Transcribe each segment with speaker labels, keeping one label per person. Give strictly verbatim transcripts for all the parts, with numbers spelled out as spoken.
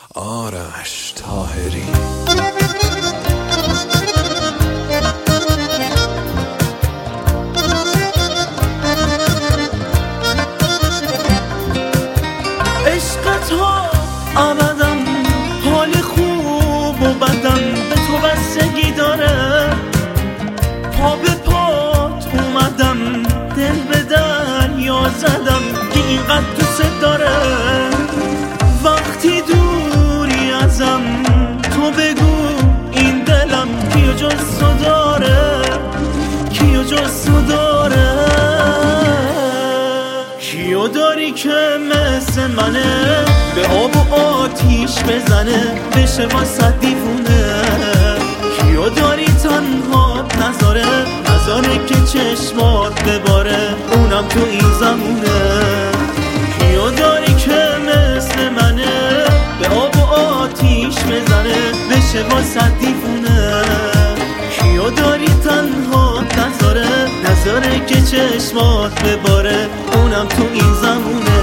Speaker 1: آرش طاهری.
Speaker 2: عشقت ها ابدم حال خوب و بدم به تو بستگی داره. پا به پات اومدم دل به دریا زدم که اینقدر دوست داره. وقتی دوری ازم تو بگو این دلم کیو جز تو داره، کیو جز تو داره. کیو داری که مثل منه به آب و آتیش بزنه بشه واسه دیوونه. کیو داری تنها نذاره نذاره که چشمات بباره اونم تو این زمونه. کیو داری که مثل منه به آب و آتیش بزنه بشه واسه دیوونه. کیو داری تنها نذاره نذاره که چشمات بباره اونم تو این زمونه.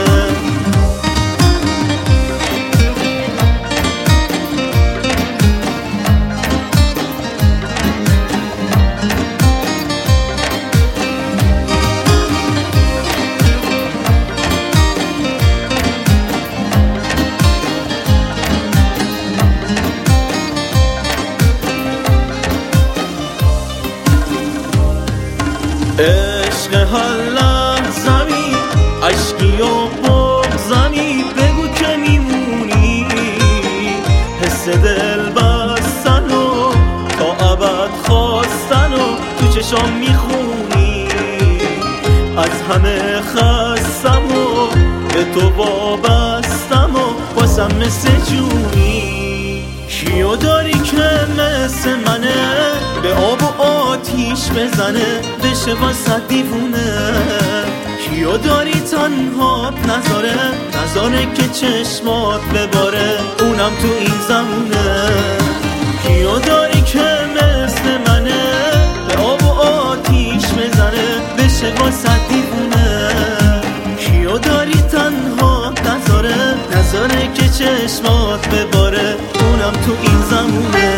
Speaker 2: عشق هر لحظمی عشقی و بغضمی بگو که میمونی. حس دل بستن و تا ابد خواستن و تو چشام میخونی. از همه خستم و به تو وابستم و واسم مثل جونی. کیو داری که مثل منه به آب و آتیش بزنه بشه واسه دیوونه. کیو داری تنها نذاره نذاره که چشمات بباره اونم تو این زمونه. کیو داری که مثل منه به آب و آتیش بزنه بشه واسه دیوونه. کیو داری تنها نذاره نذاره که چشمات بباره اونم تو این زمونه.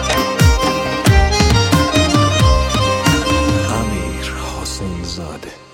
Speaker 1: امیر حسین زاده.